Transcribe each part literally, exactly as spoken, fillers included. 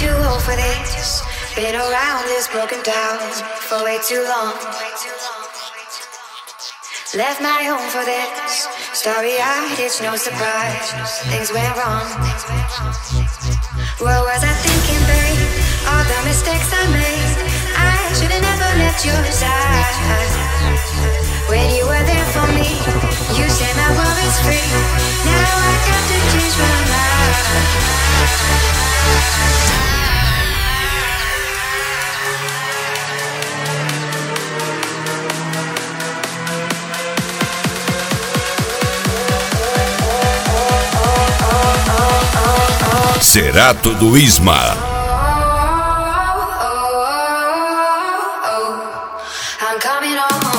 too old for this. Been around this broken down for way too long. Left my home for this. Starry-eyed, it's no surprise. Things went wrong. What was I thinking, babe? All the mistakes I made. I should've never left your side. When you were there for me, you set my worries free. Now I got to change my mind. Cerato do Isma. I'm coming home.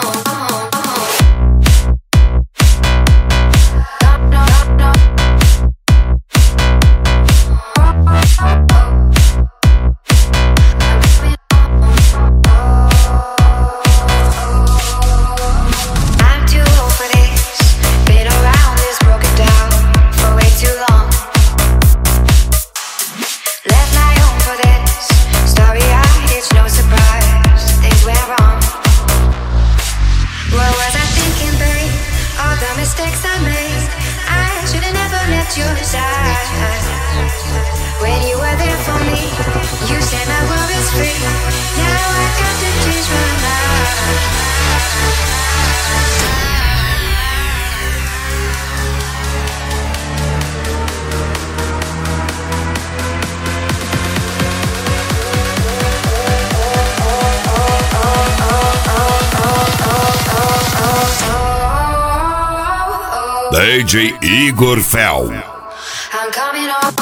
D J Igor Fel. I'm coming home.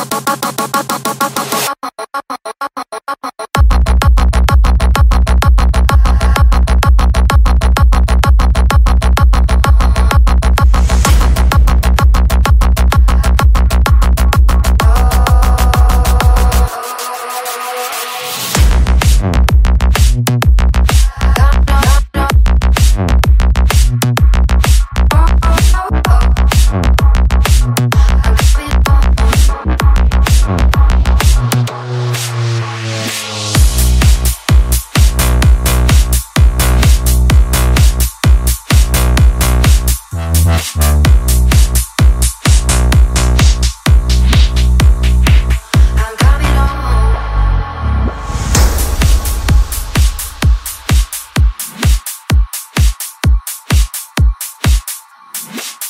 You